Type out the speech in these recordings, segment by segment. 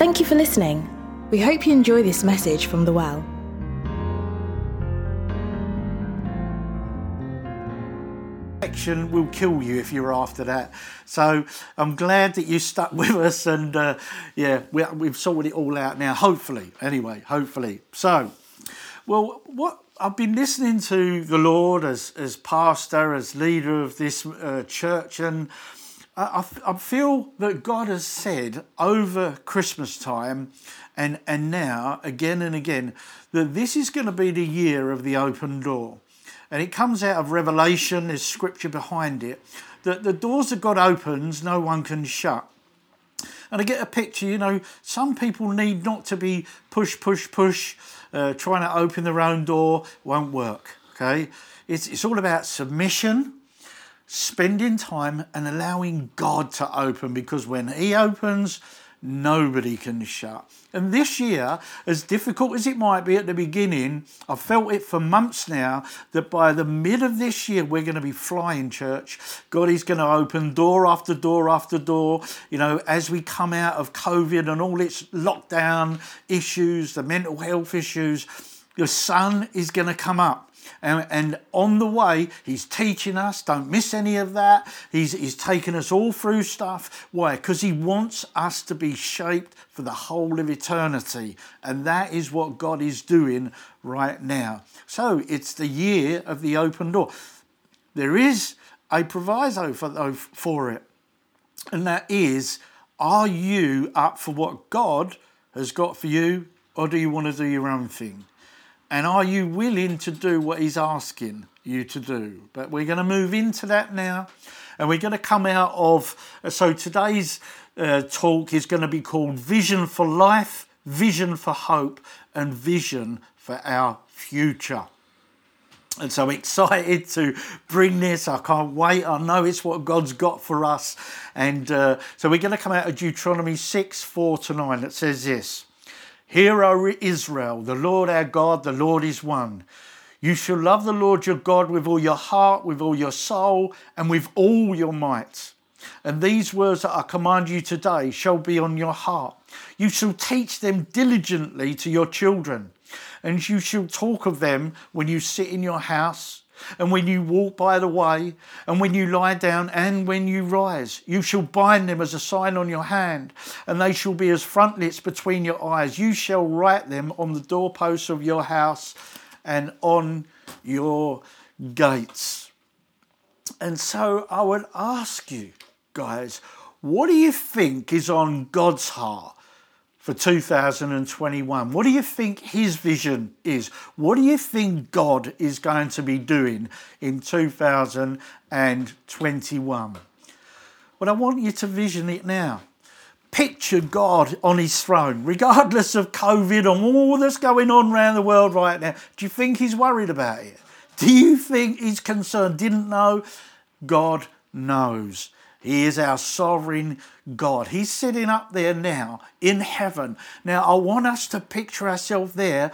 Thank you for listening. We hope you enjoy this message from The Well. Will kill you if you're after that. So I'm glad that you stuck with us, and we've sorted it all out now. Hopefully. So, well, what I've been listening to the Lord as pastor, as leader of this church, and I feel that God has said over Christmas time and now again and again that this is going to be the year of the open door. And it comes out of Revelation, there's scripture behind it, that the doors that God opens, no one can shut. And I get a picture, some people need not to be push, trying to open their own door, won't work, okay? It's all about submission, spending time and allowing God to open, because when He opens, nobody can shut. And this year, as difficult as it might be at the beginning, I've felt it for months now that by the mid of this year, we're going to be flying, church. God is going to open door after door after door. As we come out of COVID and all its lockdown issues, the mental health issues, the sun is going to come up. And on the way, He's teaching us. Don't miss any of that. He's taken us all through stuff. Why? Because He wants us to be shaped for the whole of eternity. And that is what God is doing right now. So it's the year of the open door. There is a proviso for it. And that is, are you up for what God has got for you, or do you want to do your own thing? And are you willing to do what He's asking you to do? But we're going to move into that now. And we're going to come out of... So today's talk is going to be called Vision for Life, Vision for Hope, and Vision for Our Future. And so I'm excited to bring this. I can't wait. I know it's what God's got for us. And so we're going to come out of Deuteronomy 6:4-9. It says this. Hear, O Israel, the Lord our God, the Lord is one. You shall love the Lord your God with all your heart, with all your soul, and with all your might. And these words that I command you today shall be on your heart. You shall teach them diligently to your children, and you shall talk of them when you sit in your house, and when you walk by the way, and when you lie down, and when you rise. You shall bind them as a sign on your hand, and they shall be as frontlets between your eyes. You shall write them on the doorposts of your house and on your gates. And so I would ask you, guys, what do you think is on God's heart for 2021? What do you think His vision is? What do you think God is going to be doing in 2021? Well, I want you to vision it now. Picture God on His throne, regardless of COVID and all that's going on around the world right now. Do you think He's worried about it? Do you think He's concerned? Didn't know? God knows. He is our sovereign God. He's sitting up there now in heaven. Now, I want us to picture ourselves there,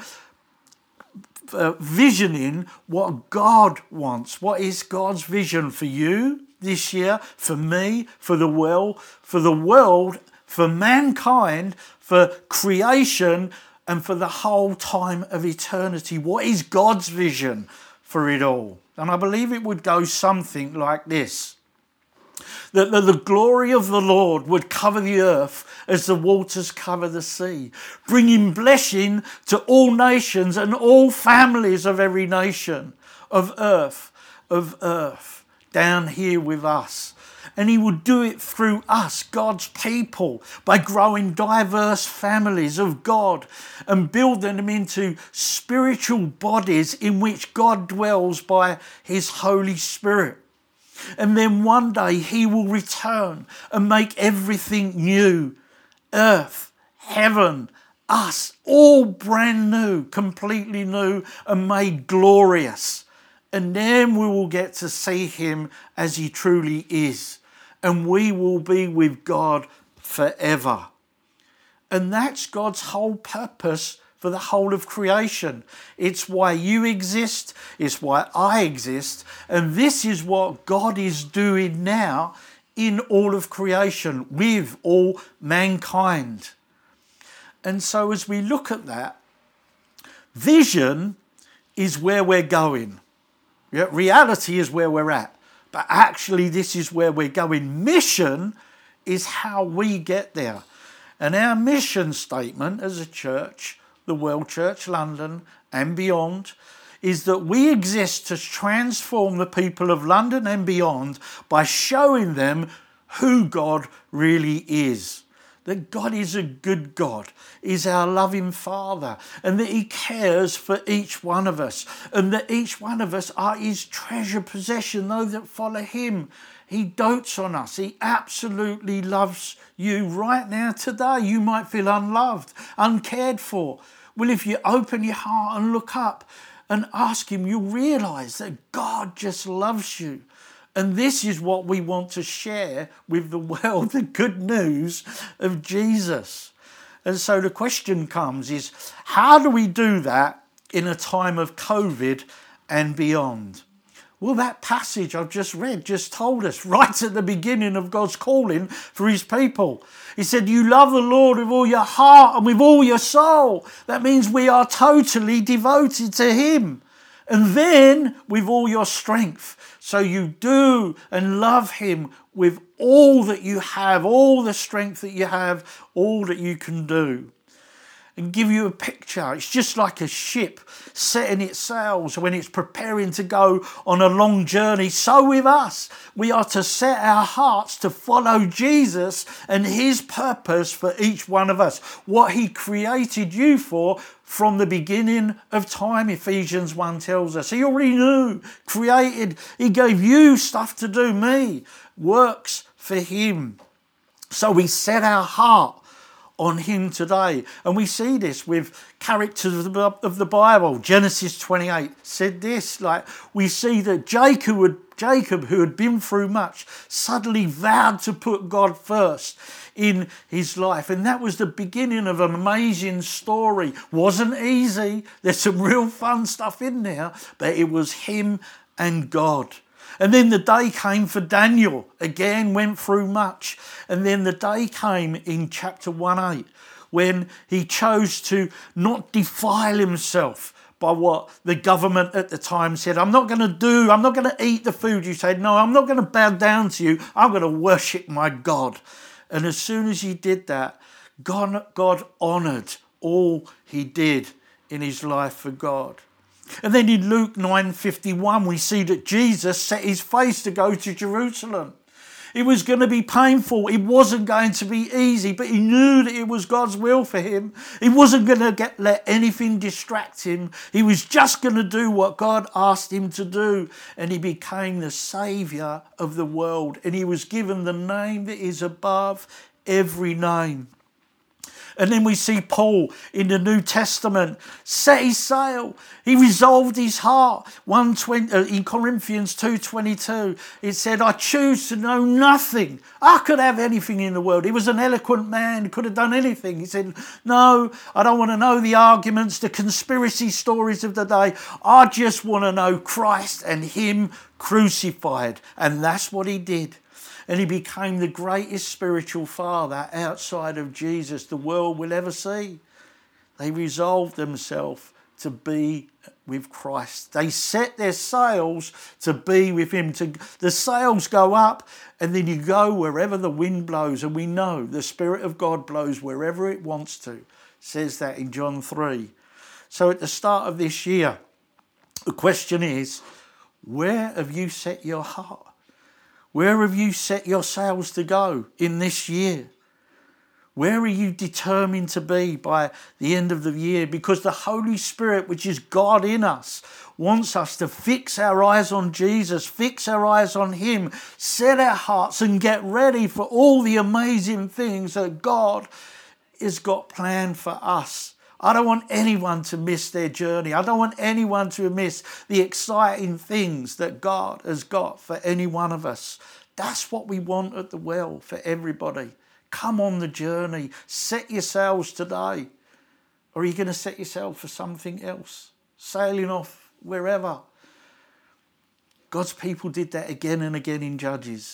visioning what God wants. What is God's vision for you this year, for me, for the world, for mankind, for creation, and for the whole time of eternity? What is God's vision for it all? And I believe it would go something like this. That the glory of the Lord would cover the earth as the waters cover the sea, bringing blessing to all nations and all families of every nation of earth, down here with us. And He would do it through us, God's people, by growing diverse families of God and build them into spiritual bodies in which God dwells by His Holy Spirit. And then one day He will return and make everything new. Earth, heaven, us, all brand new, completely new and made glorious. And then we will get to see Him as He truly is. And we will be with God forever. And that's God's whole purpose for the whole of creation. It's why you exist. It's why I exist. And this is what God is doing now in all of creation with all mankind. And so as we look at that, vision is where we're going. Yeah, reality is where we're at. But actually, this is where we're going. Mission is how we get there. And our mission statement as a church, the World Church London and beyond, is that we exist to transform the people of London and beyond by showing them who God really is. That God is a good God, is our loving Father, and that he cares for each one of us, and that each one of us are his treasure possession, those that follow him. He dotes on us. He absolutely loves you right now today. You might feel unloved, uncared for. Well, if you open your heart and look up and ask him, you'll realise that God just loves you. And this is what we want to share with the world, the good news of Jesus. And so the question comes is, how do we do that in a time of COVID and beyond? Well, that passage I've just read just told us right at the beginning of God's calling for his people. He said, you love the Lord with all your heart and with all your soul. That means we are totally devoted to him. And then with all your strength. So you do and love him with all that you have, all the strength that you have, all that you can do. And give you a picture. It's just like a ship setting its sails when it's preparing to go on a long journey. So with us, we are to set our hearts to follow Jesus and his purpose for each one of us. What he created you for from the beginning of time, Ephesians 1 tells us. He already knew, created, he gave you stuff to do, me, works for him. So we set our heart on him today. And we see this with characters of the Bible. Genesis 28 said this, like we see that Jacob, who had been through much, suddenly vowed to put God first in his life. And that was the beginning of an amazing story. Wasn't easy. There's some real fun stuff in there, but it was him and God. And then the day came for Daniel, again went through much. And then the day came in chapter 1:8 when he chose to not defile himself by what the government at the time said. I'm not going to eat the food you said. No, I'm not going to bow down to you. I'm going to worship my God. And as soon as he did that, God honoured all he did in his life for God. And then in Luke 9:51, we see that Jesus set his face to go to Jerusalem. It was going to be painful. It wasn't going to be easy, but he knew that it was God's will for him. He wasn't going to let anything distract him. He was just going to do what God asked him to do. And he became the saviour of the world. And he was given the name that is above every name. And then we see Paul in the New Testament set his sail. He resolved his heart. In Corinthians 2:22, it said, I choose to know nothing. I could have anything in the world. He was an eloquent man, he could have done anything. He said, no, I don't want to know the arguments, the conspiracy stories of the day. I just want to know Christ and him crucified. And that's what he did. And he became the greatest spiritual father outside of Jesus the world will ever see. They resolved themselves to be with Christ. They set their sails to be with him. The sails go up and then you go wherever the wind blows. And we know the Spirit of God blows wherever it wants to. It says that in John 3. So at the start of this year, the question is, where have you set your heart? Where have you set your sails to go in this year? Where are you determined to be by the end of the year? Because the Holy Spirit, which is God in us, wants us to fix our eyes on Jesus, fix our eyes on him, set our hearts and get ready for all the amazing things that God has got planned for us. I don't want anyone to miss their journey. I don't want anyone to miss the exciting things that God has got for any one of us. That's what we want at the Well for everybody. Come on the journey. Set yourselves today. Or are you going to set yourself for something else? Sailing off wherever. God's people did that again and again in Judges.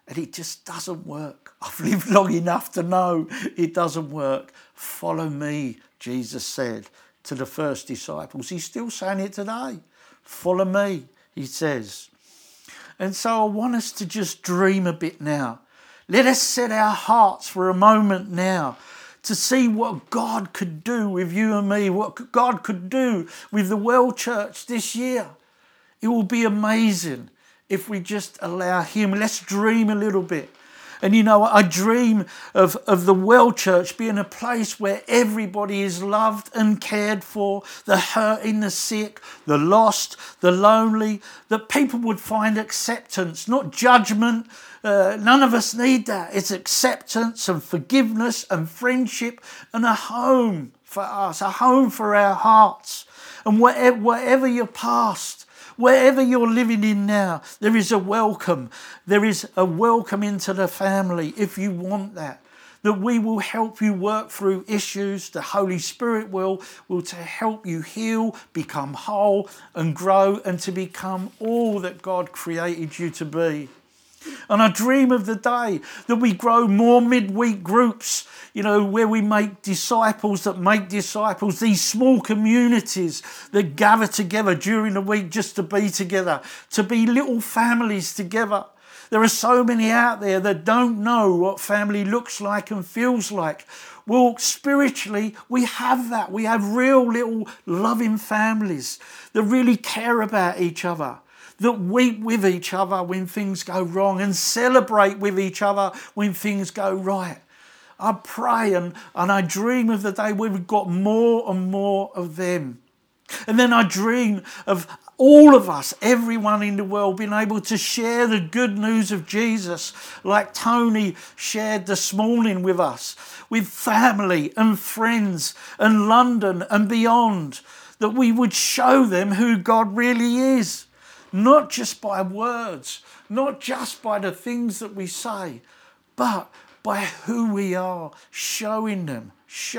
And it just doesn't work. I've lived long enough to know it doesn't work. Follow me, Jesus said to the first disciples. He's still saying it today. Follow me, he says. And so I want us to just dream a bit now. Let us set our hearts for a moment now to see what God could do with you and me, what God could do with the World Church this year. It will be amazing if we just allow him. Let's dream a little bit. And you know, I dream of the World Church being a place where everybody is loved and cared for, the hurting, the sick, the lost, the lonely, that people would find acceptance, not judgment. None of us need that. It's acceptance and forgiveness and friendship and a home for us, a home for our hearts. And whatever your past, wherever you're living in now, there is a welcome. There is a welcome into the family if you want that. That we will help you work through issues. The Holy Spirit will to help you heal, become whole and grow and to become all that God created you to be. And I dream of the day that we grow more midweek groups, you know, where we make disciples that make disciples, these small communities that gather together during the week just to be together, to be little families together. There are so many out there that don't know what family looks like and feels like. Well, spiritually, we have that. We have real little loving families that really care about each other, that weep with each other when things go wrong and celebrate with each other when things go right. I pray and I dream of the day where we've got more and more of them. And then I dream of all of us, everyone in the world, being able to share the good news of Jesus like Tony shared this morning with us, with family and friends and London and beyond, that we would show them who God really is. Not just by words, not just by the things that we say, but by who we are, showing them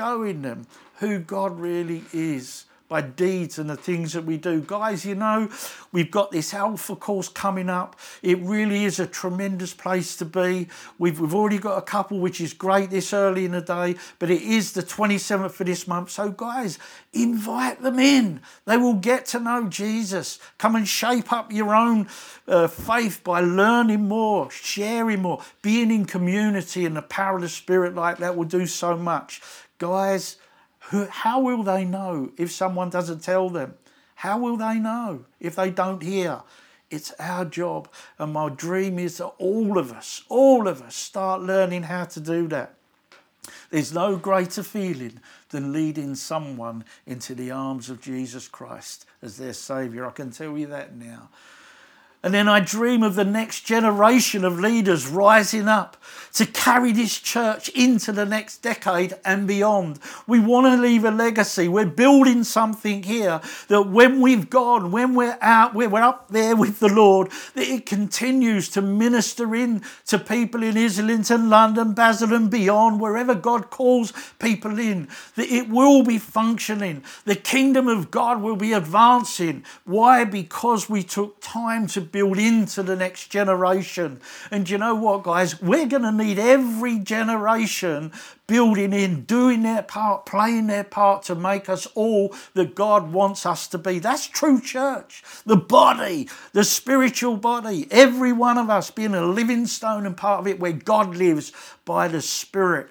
who God really is, by deeds and the things that we do. Guys, you know, we've got this Alpha course coming up. It really is a tremendous place to be. We've already got a couple, which is great this early in the day, but it is the 27th of this month. So guys, invite them in. They will get to know Jesus. Come and shape up your own faith by learning more, sharing more, being in community, and the power of the Spirit like that will do so much. Guys, how will they know if someone doesn't tell them? How will they know if they don't hear? It's our job. And my dream is that all of us start learning how to do that. There's no greater feeling than leading someone into the arms of Jesus Christ as their Saviour. I can tell you that now. And then I dream of the next generation of leaders rising up to carry this church into the next decade and beyond. We want to leave a legacy. We're building something here that when we've gone, when we're out, we're up there with the Lord, that it continues to minister in to people in Islington, London, Basel and beyond, wherever God calls people in, that it will be functioning. The kingdom of God will be advancing. Why? Because we took time to build into the next generation. And you know what, guys? We're going to need every generation building in, doing their part, playing their part to make us all that God wants us to be. That's true church. The body, the spiritual body, every one of us being a living stone and part of it where God lives by the Spirit.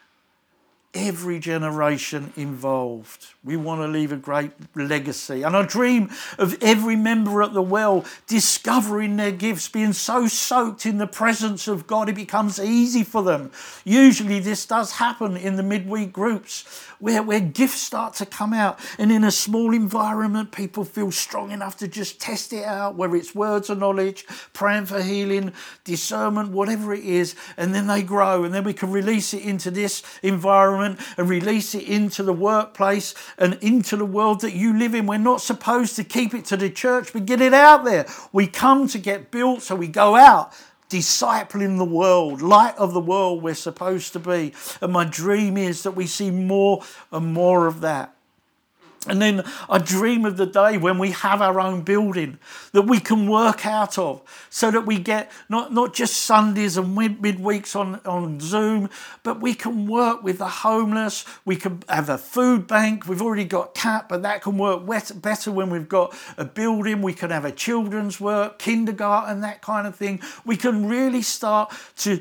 Every generation involved. We want to leave a great legacy. And I dream of every member at the well discovering their gifts, being so soaked in the presence of God, it becomes easy for them. Usually this does happen in the midweek groups where gifts start to come out. And in a small environment, people feel strong enough to just test it out, whether it's words of knowledge, praying for healing, discernment, whatever it is. And then they grow. And then we can release it into this environment and release it into the workplace and into the world that you live in. We're not supposed to keep it to the church, but get it out there. We come to get built, so we go out, discipling the world, light of the world we're supposed to be. And my dream is that we see more and more of that. And then I dream of the day when we have our own building that we can work out of, so that we get not just Sundays and midweeks on Zoom, but we can work with the homeless. We can have a food bank. We've already got CAP, but that can work better when we've got a building. We can have a children's work, kindergarten, that kind of thing. We can really start to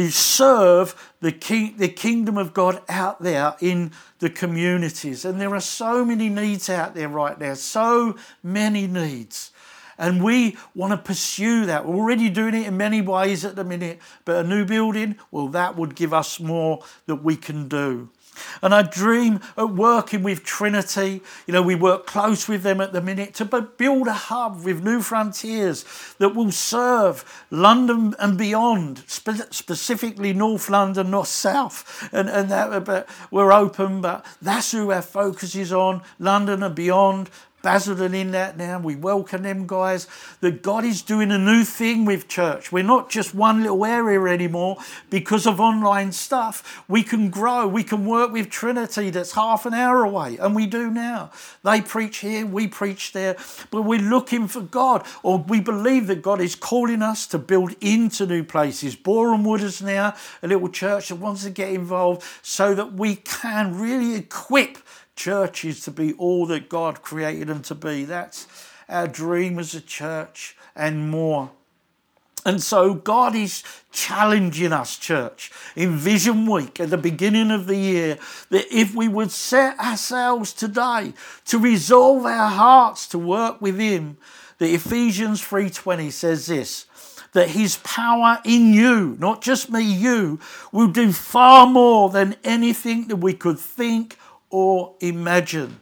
serve the kingdom of God out there in the communities. And there are so many needs out there right now, so many needs. And we want to pursue that. We're already doing it in many ways at the minute, but a new building, well, that would give us more that we can do. And I dream of working with Trinity. We work close with them at the minute to build a hub with New Frontiers that will serve London and beyond, specifically North London, not South. And that, but we're open, but that's who our focus is on, London and beyond. Basildon in that now. We welcome them guys. That God is doing a new thing with church. We're not just one little area anymore because of online stuff. We can grow. We can work with Trinity that's half an hour away, and we do now. They preach here, we preach there, but we're looking for God, or we believe that God is calling us to build into new places. Boreham Wood is now a little church that wants to get involved so that we can really equip churches to be all that God created them to be. That's our dream as a church and more. And so God is challenging us, church, in Vision Week at the beginning of the year, that if we would set ourselves today to resolve our hearts to work with Him, that Ephesians 3:20 says this, that His power in you, not just me, you, will do far more than anything that we could think or imagine.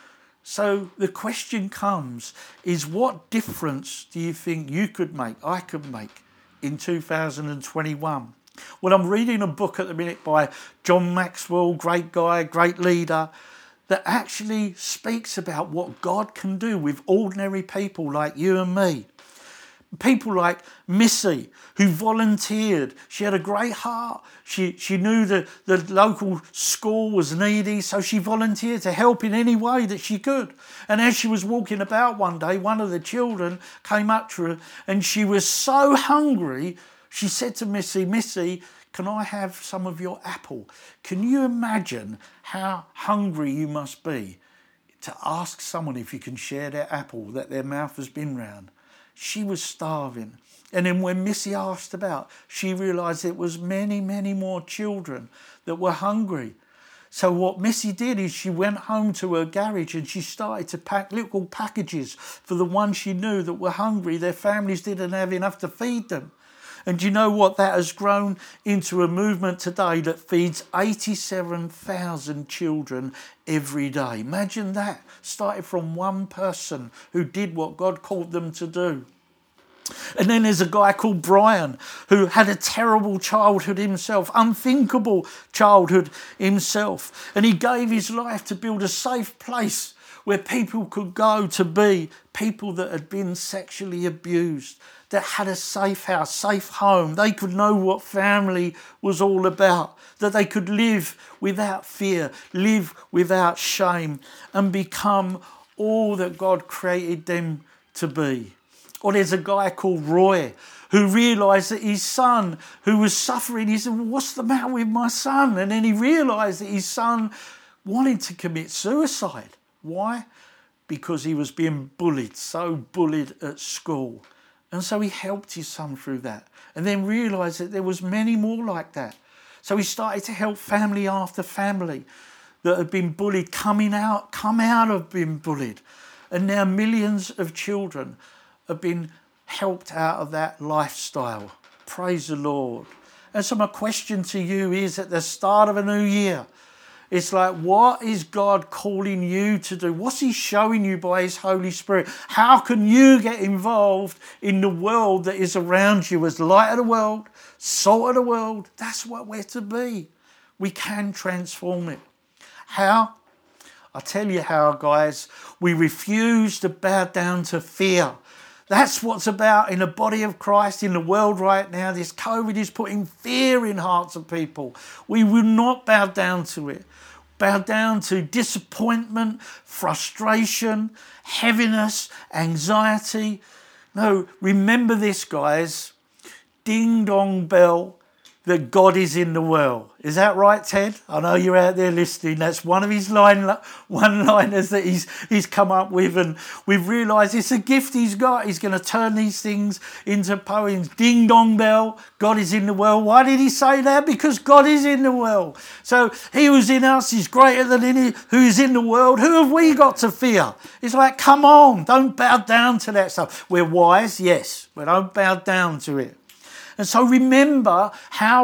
So the question comes is, what difference do you think you could make, I could make in 2021? Well, I'm reading a book at the minute by John Maxwell, great guy, great leader, that actually speaks about what God can do with ordinary people like you and me. People like Missy, who volunteered. She had a great heart. She knew that the local school was needy, so she volunteered to help in any way that she could. And as she was walking about one day, one of the children came up to her and she was so hungry, she said to Missy, "Missy, can I have some of your apple?" Can you imagine how hungry you must be to ask someone if you can share their apple that their mouth has been round? She was starving. And then when Missy asked about, she realised it was many, many more children that were hungry. So what Missy did is she went home to her garage and she started to pack little packages for the ones she knew that were hungry. Their families didn't have enough to feed them. And do you know what? That has grown into a movement today that feeds 87,000 children every day. Imagine that. Started from one person who did what God called them to do. And then there's a guy called Brian who had a terrible childhood himself, unthinkable childhood himself. And he gave his life to build a safe place where people could go to be people that had been sexually abused, that had a safe house, safe home. They could know what family was all about, that they could live without fear, live without shame, and become all that God created them to be. Or there's a guy called Roy who realised that his son, who was suffering, he said, "Well, what's the matter with my son?" And then he realised that his son wanted to commit suicide. Why? Because he was being bullied, so bullied at school. And so he helped his son through that, and then realised that there was many more like that. So he started to help family after family that had been bullied come out of being bullied. And now millions of children have been helped out of that lifestyle. Praise the Lord. And so my question to you is, at the start of a new year, it's like, what is God calling you to do? What's He showing you by His Holy Spirit? How can you get involved in the world that is around you as light of the world, salt of the world? That's what we're to be. We can transform it. How? I'll tell you how, guys. We refuse to bow down to fear. That's what's about in the body of Christ in the world right now. This COVID is putting fear in hearts of people. We will not bow down to it. bow down to disappointment, frustration, heaviness, anxiety. No, remember this, guys. Ding dong bell, that God is in the world. Is that right, Ted? I know you're out there listening. That's one of his one-liners that he's come up with, and we've realised it's a gift he's got. He's going to turn these things into poems. Ding dong bell, God is in the world. Why did he say that? Because God is in the world. So he who's in us is greater than any who is in the world. Who have we got to fear? It's like, come on, don't bow down to that stuff. We're wise, yes, but don't bow down to it. And so remember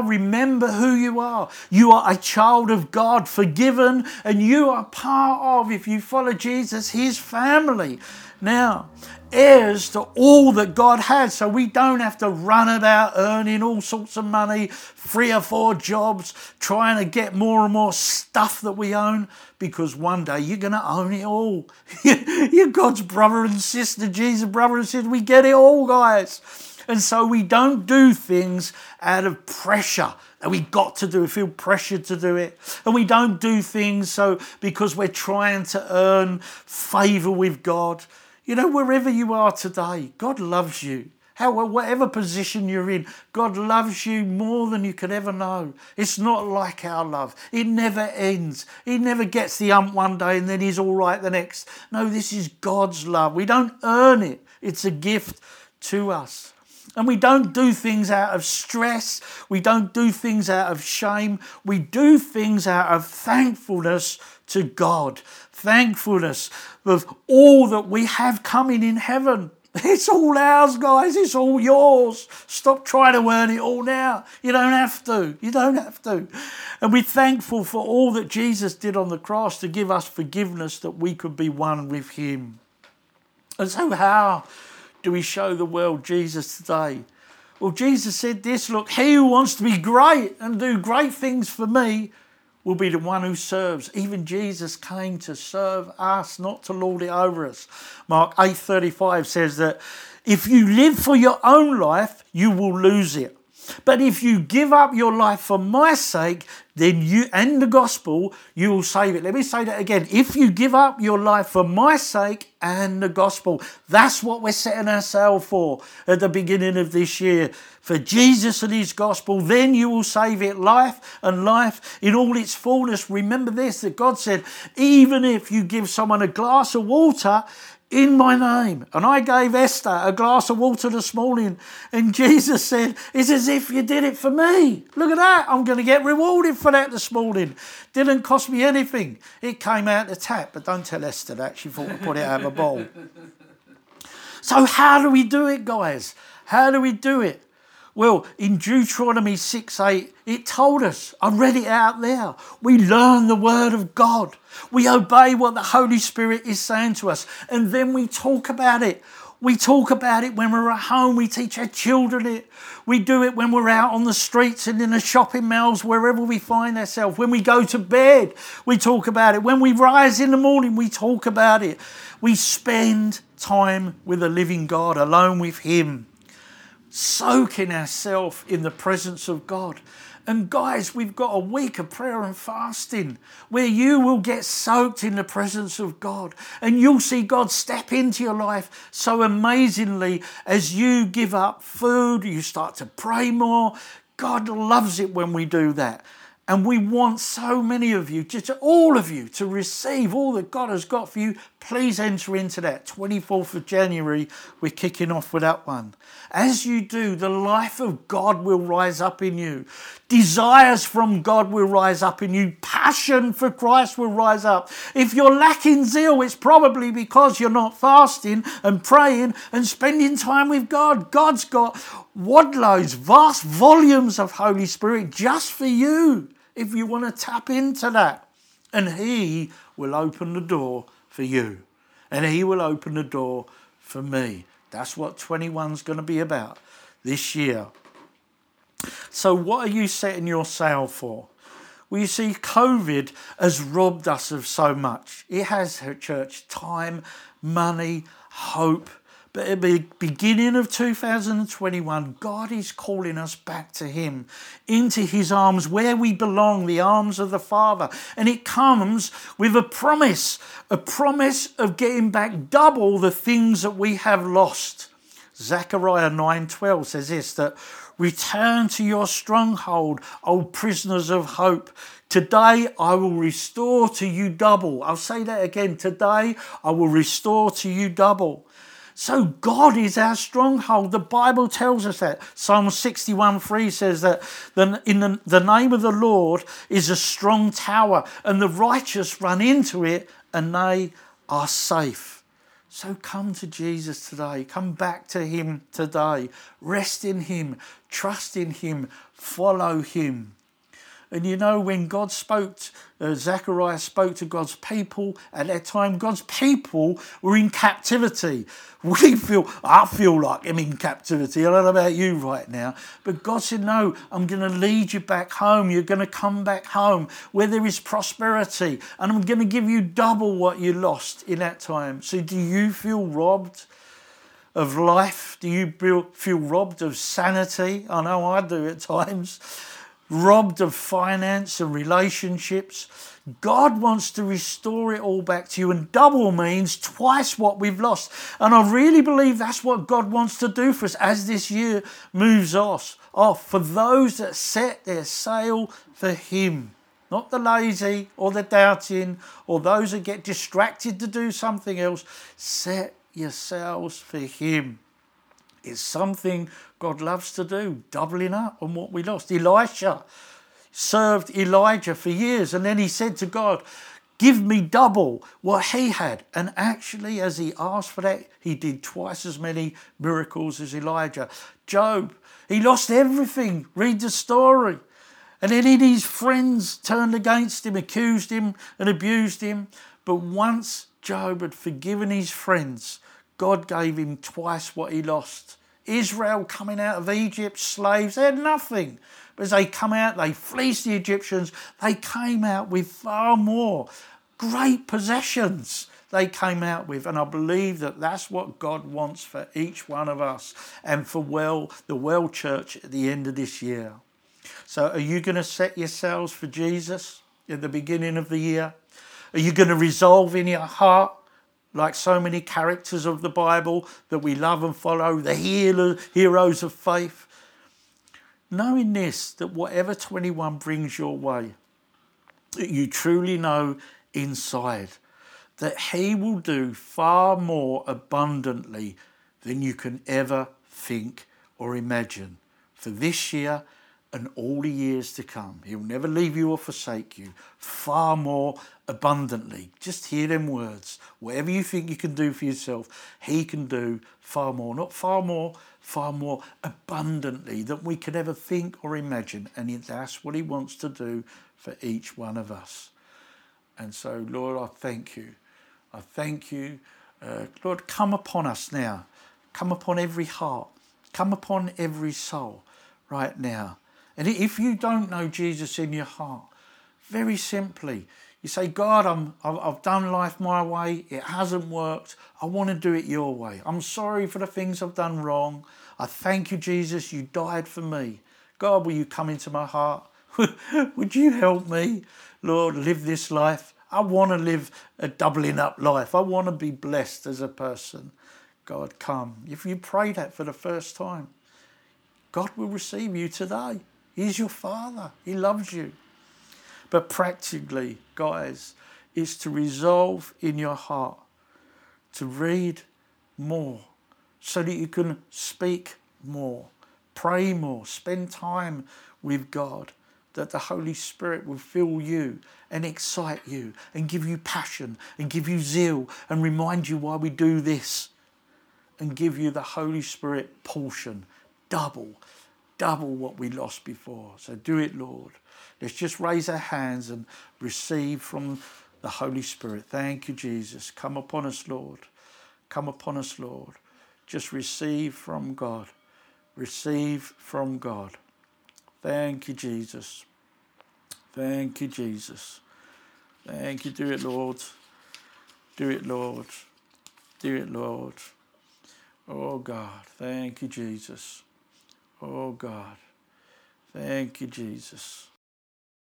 who you are. You are a child of God, forgiven, and you are part of, if you follow Jesus, his family. Now, heirs to all that God has, so we don't have to run about earning all sorts of money, 3 or 4 jobs, trying to get more and more stuff that we own, because one day you're going to own it all. You're God's brother and sister, Jesus' brother and sister. We get it all, guys. And so we don't do things out of pressure that we got to do, feel pressured to do it. And we don't do things so because we're trying to earn favour with God. You know, wherever you are today, God loves you. Whatever position you're in, God loves you more than you could ever know. It's not like our love. It never ends. He never gets the hump one day and then he's all right the next. No, this is God's love. We don't earn it. It's a gift to us. And we don't do things out of stress. We don't do things out of shame. We do things out of thankfulness to God. Thankfulness of all that we have coming in heaven. It's all ours, guys. It's all yours. Stop trying to earn it all now. You don't have to. You don't have to. And we're thankful for all that Jesus did on the cross to give us forgiveness that we could be one with him. And so how do we show the world Jesus today? Well, Jesus said this, look, he who wants to be great and do great things for me will be the one who serves. Even Jesus came to serve us, not to lord it over us. Mark 8:35 says that if you live for your own life, you will lose it. But if you give up your life for my sake, then you and the gospel, you will save it. Let me say that again. If you give up your life for my sake and the gospel, that's what we're setting ourselves for at the beginning of this year. For Jesus and his gospel, then you will save it. Life and life in all its fullness. Remember this, that God said, even if you give someone a glass of water in my name. And I gave Esther a glass of water this morning, and Jesus said, it's as if you did it for me. Look at that. I'm going to get rewarded for that this morning. Didn't cost me anything. It came out the tap, but don't tell Esther that. She thought I put it out of a bowl. So how do we do it, guys? How do we do it? Well, in Deuteronomy 6:8, it told us, I read it out there. We learn the word of God. We obey what the Holy Spirit is saying to us. And then we talk about it. We talk about it when we're at home. We teach our children it. We do it when we're out on the streets and in the shopping malls, wherever we find ourselves. When we go to bed, we talk about it. When we rise in the morning, we talk about it. We spend time with the living God, alone with him, soaking ourselves in the presence of God. And guys, we've got a week of prayer and fasting where you will get soaked in the presence of God, and you'll see God step into your life so amazingly as you give up food, you start to pray more. God loves it when we do that. And we want so many of you, just all of you, to receive all that God has got for you. Please enter into that. 24th of January, we're kicking off with that one. As you do, the life of God will rise up in you. Desires from God will rise up in you. Passion for Christ will rise up. If you're lacking zeal, it's probably because you're not fasting and praying and spending time with God. God's got wadloads, vast volumes of Holy Spirit just for you, if you want to tap into that. And he will open the door for you. And he will open the door for me. That's what 21's going to be about this year. So what are you setting your sail for? Well, you see, COVID has robbed us of so much. It has, church, time, money, hope. But at the beginning of 2021, God is calling us back to him, into his arms where we belong, the arms of the Father. And it comes with a promise of getting back double the things that we have lost. Zechariah 9:12 says this, that return to your stronghold, O prisoners of hope. Today I will restore to you double. I'll say that again. Today I will restore to you double. So God is our stronghold. The Bible tells us that. Psalm 61:3 says that the name of the Lord is a strong tower, and the righteous run into it and they are safe. So come to Jesus today. Come back to him today. Rest in him. Trust in him. Follow him. And you know, when God spoke, Zechariah spoke to God's people at that time, God's people were in captivity. I feel like I'm in captivity. I don't know about you right now. But God said, no, I'm going to lead you back home. You're going to come back home where there is prosperity. And I'm going to give you double what you lost in that time. So do you feel robbed of life? Do you feel robbed of sanity? I know I do at times. Robbed of finance and relationships. God wants to restore it all back to you, and double means twice what we've lost. And I really believe that's what God wants to do for us as this year moves off for those that set their sail for him. Not the lazy or the doubting or those that get distracted to do something else. Set yourselves for him. It's something God loves to do, doubling up on what we lost. Elisha served Elijah for years, and then he said to God, give me double what he had. And actually, as he asked for that, he did twice as many miracles as Elijah. Job, he lost everything. Read the story. And then his friends turned against him, accused him and abused him. But once Job had forgiven his friends, God gave him twice what he lost. Israel coming out of Egypt, slaves, they had nothing. But as they come out, they fleeced the Egyptians. They came out with far more great possessions they came out with. And I believe that that's what God wants for each one of us and for the Well Church at the end of this year. So are you going to set yourselves for Jesus at the beginning of the year? Are you going to resolve in your heart, like so many characters of the Bible that we love and follow, the heroes of faith, knowing this, that whatever 21 brings your way, that you truly know inside that he will do far more abundantly than you can ever think or imagine for this year and all the years to come. He'll never leave you or forsake you. Far more abundantly. Just hear them words. Whatever you think you can do for yourself, he can do far more. Not far more abundantly than we could ever think or imagine. And that's what he wants to do for each one of us. And so, Lord, I thank you. I thank you. Lord, come upon us now. Come upon every heart. Come upon every soul right now. And if you don't know Jesus in your heart, very simply, you say, God, I've done life my way. It hasn't worked. I want to do it your way. I'm sorry for the things I've done wrong. I thank you, Jesus, you died for me. God, will you come into my heart? Would you help me, Lord, live this life? I want to live a doubling up life. I want to be blessed as a person. God, come. If you pray that for the first time, God will receive you today. He's your Father. He loves you. But practically, guys, is to resolve in your heart to read more so that you can speak more, pray more, spend time with God, that the Holy Spirit will fill you and excite you and give you passion and give you zeal and remind you why we do this and give you the Holy Spirit portion, double what we lost before. So do it, Lord. Let's just raise our hands and receive from the Holy Spirit. Thank you, Jesus. Come upon us, Lord. Come upon us, Lord. Just receive from God. Receive from God. Thank you, Jesus. Thank you, Jesus. Thank you. Do it, Lord. Do it, Lord. Do it, Lord. Oh God, thank you, Jesus. Oh God, thank you, Jesus.